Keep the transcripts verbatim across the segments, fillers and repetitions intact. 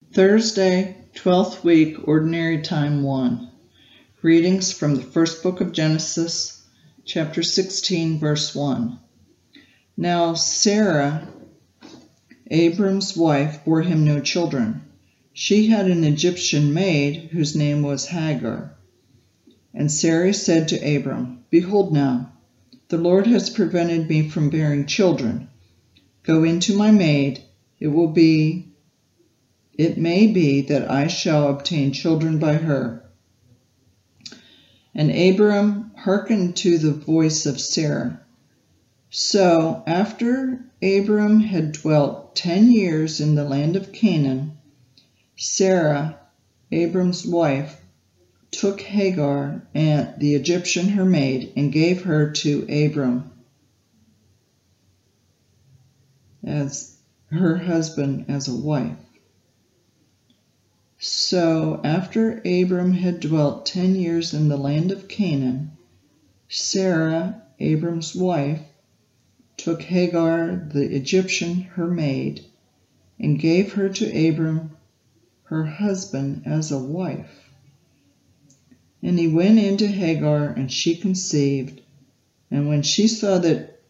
Thursday, twelfth week, Ordinary Time one. Readings from the first book of Genesis, chapter sixteen, verse one. Now Sarah, Abram's wife, bore him no children. She had an Egyptian maid whose name was Hagar. And Sarai said to Abram, Behold now, the Lord has prevented me from bearing children. Go in to my maid, it will be It may be that I shall obtain children by her. And Abram hearkened to the voice of Sarah. So after Abram had dwelt ten years in the land of Canaan, Sarah, Abram's wife, took Hagar, and the Egyptian her maid, and gave her to Abram as her husband as a wife. So after Abram had dwelt ten years in the land of Canaan, Sarah, Abram's wife, took Hagar, the Egyptian, her maid, and gave her to Abram, her husband, as a wife. And he went in to Hagar, and she conceived. And when she saw that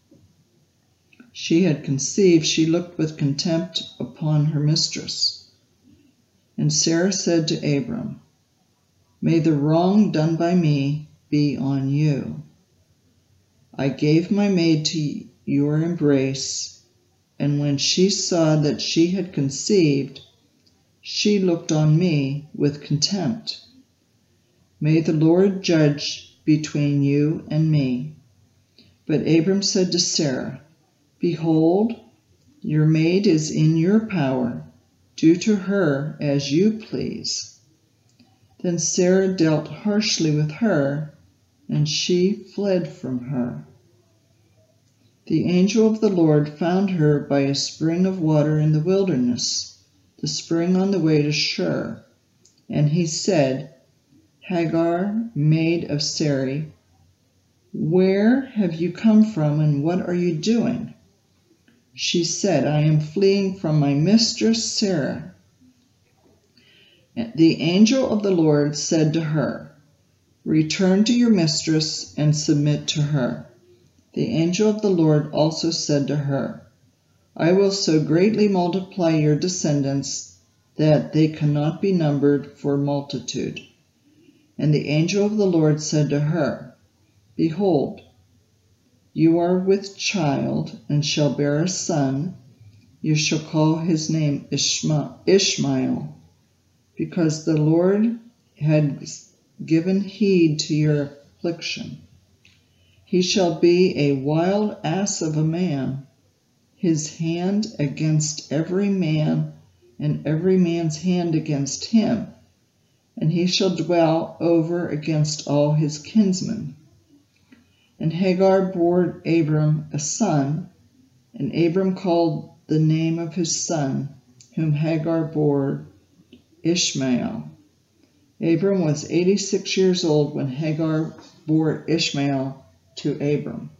she had conceived, she looked with contempt upon her mistress. And Sarah said to Abram, May the wrong done by me be on you. I gave my maid to your embrace, and when she saw that she had conceived, she looked on me with contempt. May the Lord judge between you and me. But Abram said to Sarah, Behold, your maid is in your power. Do to her as you please. Then Sarah dealt harshly with her, and she fled from her. The angel of the Lord found her by a spring of water in the wilderness, the spring on the way to Shur. And he said, Hagar, maid of Sarai, where have you come from, and what are you doing? She said, I am fleeing from my mistress Sarah. The angel of the Lord said to her, Return to your mistress and submit to her. The angel of the Lord also said to her, I will so greatly multiply your descendants that they cannot be numbered for multitude. And the angel of the Lord said to her, Behold, you are with child, and shall bear a son. You shall call his name Ishmael, because the Lord had given heed to your affliction. He shall be a wild ass of a man, his hand against every man, and every man's hand against him, and he shall dwell over against all his kinsmen. And Hagar bore Abram a son, and Abram called the name of his son, whom Hagar bore, Ishmael. Abram was eighty-six years old when Hagar bore Ishmael to Abram.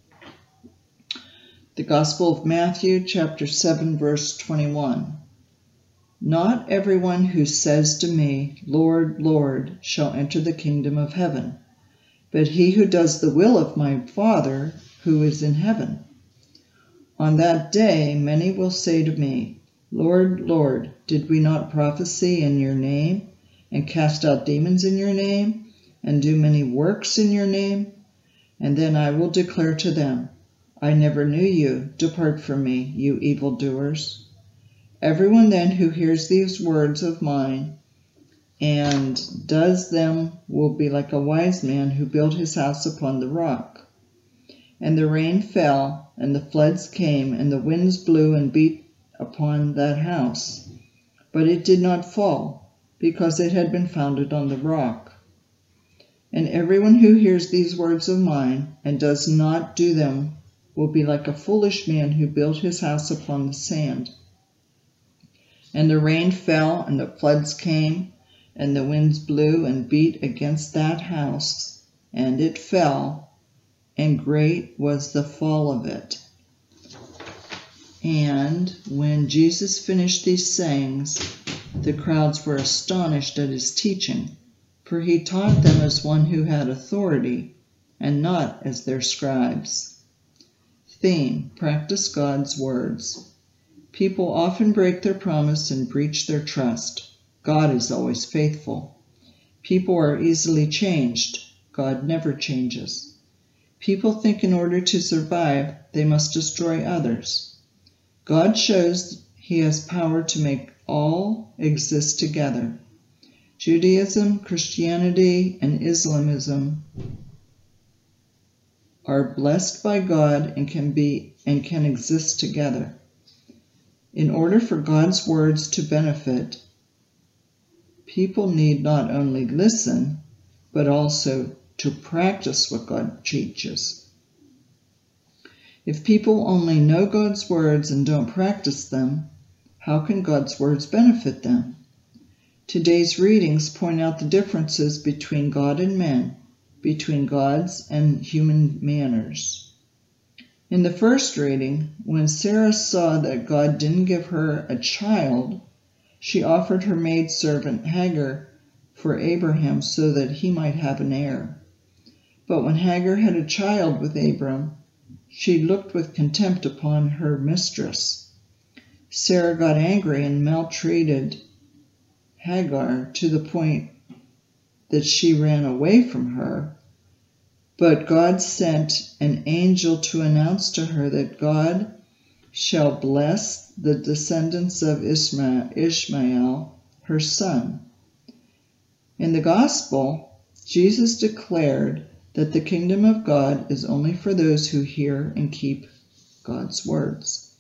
The Gospel of Matthew, chapter seven, verse twenty-one. Not everyone who says to me, Lord, Lord, shall enter the kingdom of heaven, but he who does the will of my Father who is in heaven. On that day many will say to me, Lord, Lord, did we not prophesy in your name, and cast out demons in your name, and do many works in your name? And then I will declare to them, I never knew you. Depart from me, you evildoers. Everyone then who hears these words of mine and does them will be like a wise man who built his house upon the rock. And the rain fell, and the floods came, and the winds blew and beat upon that house. But it did not fall, because it had been founded on the rock. And everyone who hears these words of mine and does not do them will be like a foolish man who built his house upon the sand. And the rain fell, and the floods came, and the winds blew and beat against that house, and it fell, and great was the fall of it. And when Jesus finished these sayings, The crowds were astonished at his teaching, for he taught them as one who had authority, and not as their scribes. Theme: practice God's words. People often break their promise and breach their trust. God is always faithful. People are easily changed. God never changes. People think in order to survive, they must destroy others. God shows he has power to make all exist together. Judaism, Christianity, and Islamism are blessed by God and can be and can exist together. In order for God's words to benefit, people need not only listen, but also to practice what God teaches. If people only know God's words and don't practice them, how can God's words benefit them? Today's readings point out the differences between God and men, between God's and human manners. In the first reading, when Sarah saw that God didn't give her a child, she offered her maidservant Hagar for Abraham so that he might have an heir. But when Hagar had a child with Abram, she looked with contempt upon her mistress. Sarah got angry and maltreated Hagar to the point that she ran away from her. But God sent an angel to announce to her that God shall bless the descendants of Ishmael, Ishmael, her son. In the gospel, Jesus declared that the kingdom of God is only for those who hear and keep God's words.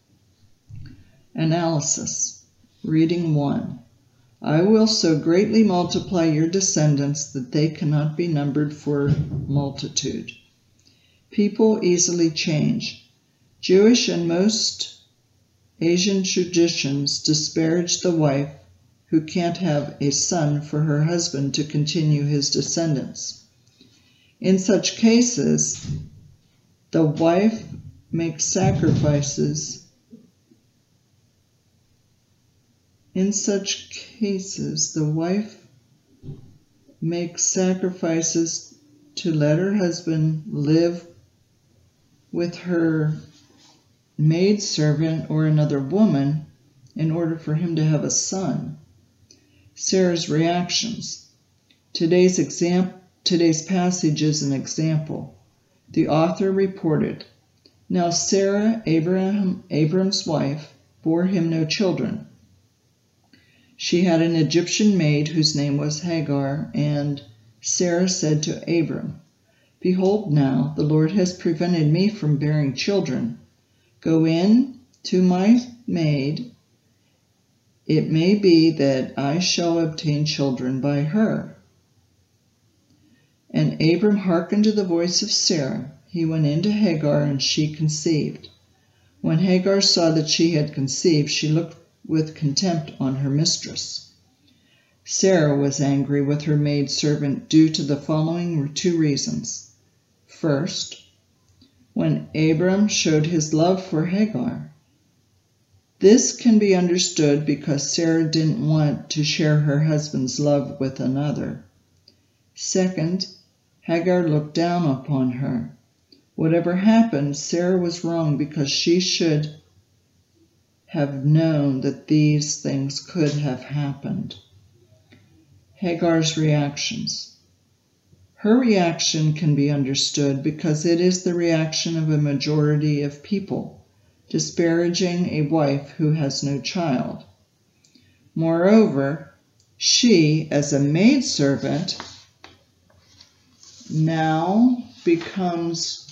Analysis. Reading one. I will so greatly multiply your descendants that they cannot be numbered for multitude. People easily change. Jewish and most Asian traditions disparage the wife who can't have a son for her husband to continue his descendants. In such cases, the wife makes sacrifices. In such cases, the wife makes sacrifices to let her husband live with her maidservant or another woman in order for him to have a son. Sarah's reactions. Today's example. Today's passage is an example. The author reported, Now Sarah, Abraham, Abram's wife, bore him no children. She had an Egyptian maid whose name was Hagar, and Sarah said to Abram, Behold now, the Lord has prevented me from bearing children. Go in to my maid. It may be that I shall obtain children by her. And Abram hearkened to the voice of Sarah. He went in to Hagar, and she conceived. When Hagar saw that she had conceived, she looked with contempt on her mistress. Sarah was angry with her maidservant due to the following two reasons. First, when Abram showed his love for Hagar. This can be understood because Sarah didn't want to share her husband's love with another. Second, Hagar looked down upon her. Whatever happened, Sarah was wrong because she should have known that these things could have happened. Hagar's reactions. Her reaction can be understood because it is the reaction of a majority of people, disparaging a wife who has no child. Moreover, she, as a maidservant, now becomes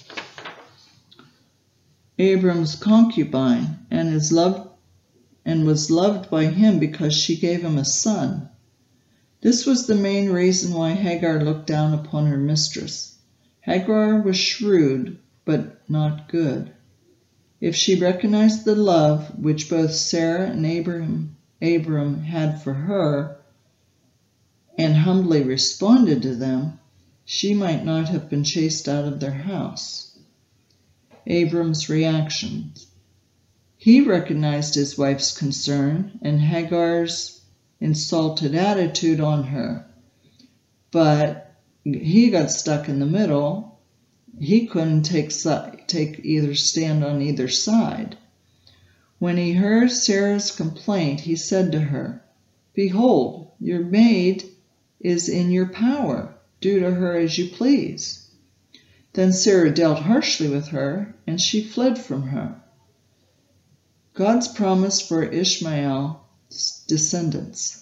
Abram's concubine and is loved and was loved by him because she gave him a son. This was the main reason why Hagar looked down upon her mistress. Hagar was shrewd, but not good. If she recognized the love which both Sarah and Abram, Abram had for her, and humbly responded to them, she might not have been chased out of their house. Abram's reactions. He recognized his wife's concern and Hagar's insulted attitude on her. But he got stuck in the middle. He couldn't take, take either stand on either side. When he heard Sarah's complaint, he said to her, "Behold, your maid is in your power. Do to her as you please." Then Sarah dealt harshly with her, and she fled from her. God's promise for Ishmael's descendants.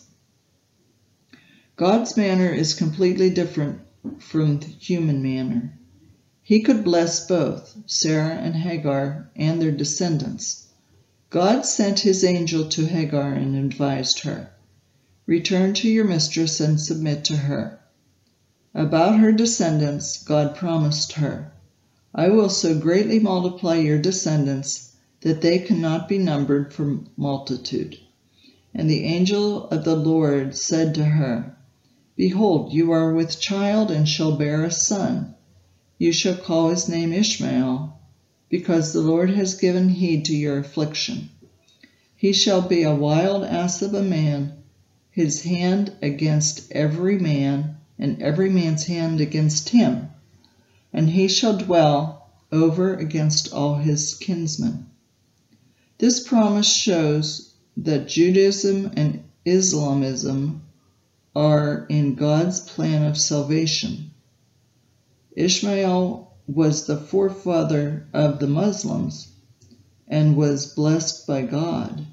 God's manner is completely different from the human manner. He could bless both Sarah and Hagar and their descendants. God sent his angel to Hagar and advised her, "Return to your mistress and submit to her." About her descendants, God promised her, "I will so greatly multiply your descendants that they cannot be numbered for multitude." And the angel of the Lord said to her, "Behold, you are with child and shall bear a son. You shall call his name Ishmael, because the Lord has given heed to your affliction. He shall be a wild ass of a man, his hand against every man, and every man's hand against him, and he shall dwell over against all his kinsmen." This promise shows that Judaism and Islamism are in God's plan of salvation. Ishmael was the forefather of the Muslims and was blessed by God.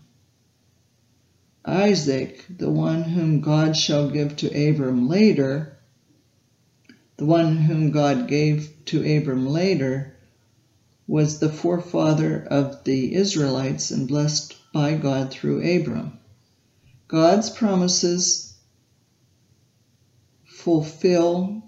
Isaac, the one whom God shall give to Abram later, the one whom God gave to Abram later, was the forefather of the Israelites and blessed by God through Abram. God's promises fulfill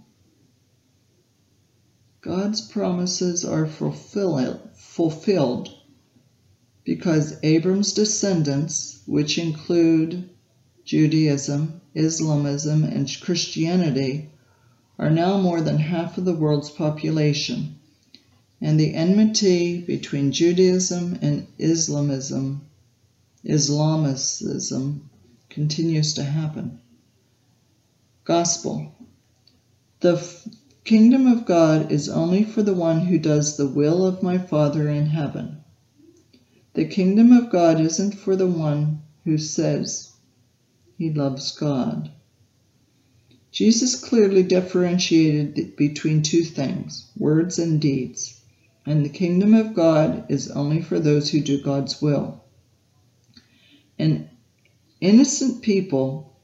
God's promises are fulfill, fulfilled because Abram's descendants, which include Judaism, Islamism, and Christianity, are now more than half of the world's population, and the enmity between Judaism and Islamism, Islamicism continues to happen. Gospel. The f- kingdom of God is only for the one who does the will of my Father in heaven. The kingdom of God isn't for the one who says he loves God. Jesus clearly differentiated between two things, words and deeds, and the kingdom of God is only for those who do God's will. And innocent people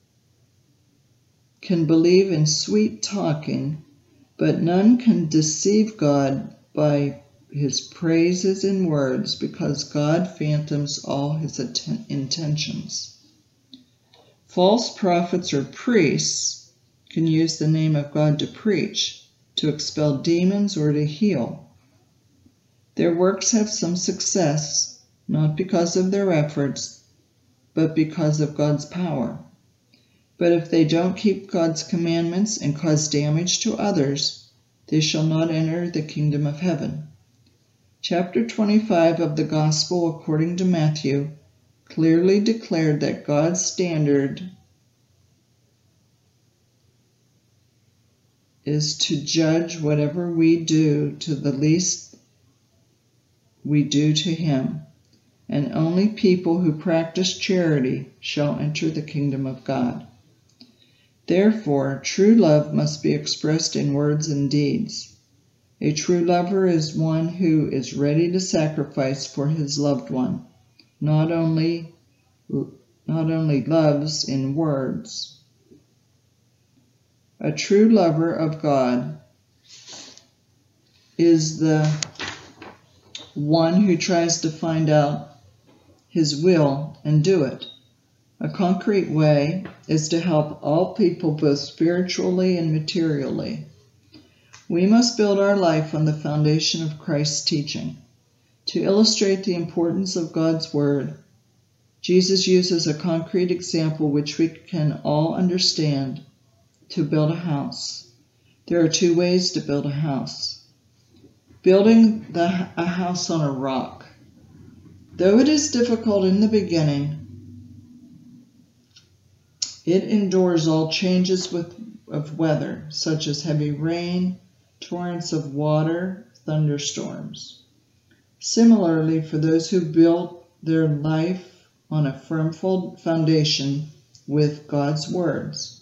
can believe in sweet talking, but none can deceive God by his praises and words, because God phantoms all his atten- intentions. False prophets or priests can use the name of God to preach, to expel demons, or to heal. Their works have some success, not because of their efforts, but because of God's power. But if they don't keep God's commandments and cause damage to others, they shall not enter the kingdom of heaven. Chapter twenty-five of the Gospel according to Matthew clearly declared that God's standard is to judge whatever we do to the least we do to him, and only people who practice charity shall enter the kingdom of God. Therefore, true love must be expressed in words and deeds. A true lover is one who is ready to sacrifice for his loved one, not only, not only loves in words. A true lover of God is the one who tries to find out his will and do it. A concrete way is to help all people both spiritually and materially. We must build our life on the foundation of Christ's teaching. To illustrate the importance of God's word, Jesus uses a concrete example which we can all understand to build a house. There are two ways to build a house. Building the, a house on a rock. Though it is difficult in the beginning, It endures all changes with, of weather, such as heavy rain, torrents of water, thunderstorms. Similarly, for those who build their life on a firm foundation with God's words.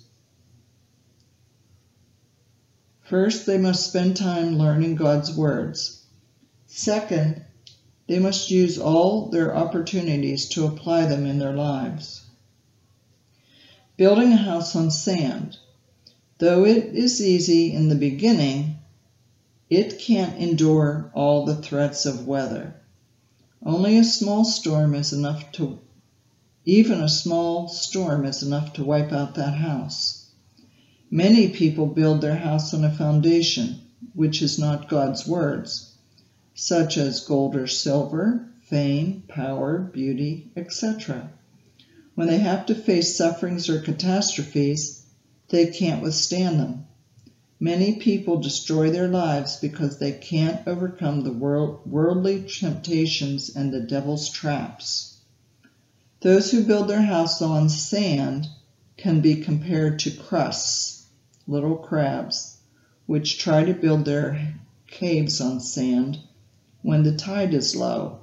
First, they must spend time learning God's words. Second, they must use all their opportunities to apply them in their lives. Building a house on sand. Though it is easy in the beginning, it can't endure all the threats of weather. Only a small storm is enough to, even a small storm is enough to wipe out that house. Many people build their house on a foundation, which is not God's words, such as gold or silver, fame, power, beauty, et cetera. When they have to face sufferings or catastrophes, they can't withstand them. Many people destroy their lives because they can't overcome the world, worldly temptations and the devil's traps. Those who build their house on sand can be compared to crusts, little crabs, which try to build their caves on sand when the tide is low.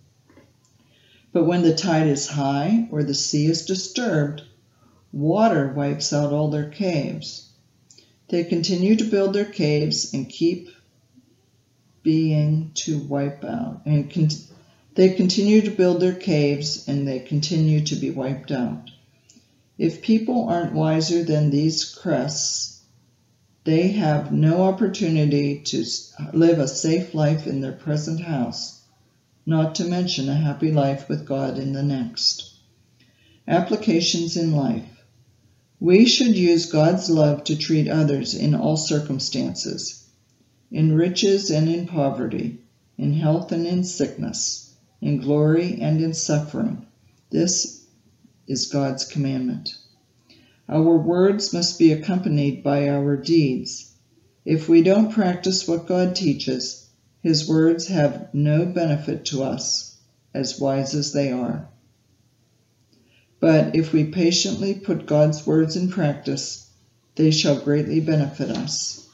But when the tide is high or the sea is disturbed, water wipes out all their caves. They continue to build their caves and keep being to wipe out. And con they continue to build their caves and they continue to be wiped out. If people aren't wiser than these crusts, they have no opportunity to live a safe life in their present house, not to mention a happy life with God in the next. Applications in life. We should use God's love to treat others in all circumstances, in riches and in poverty, in health and in sickness, in glory and in suffering. This is God's commandment. Our words must be accompanied by our deeds. If we don't practice what God teaches, His words have no benefit to us, as wise as they are. But if we patiently put God's words in practice, they shall greatly benefit us.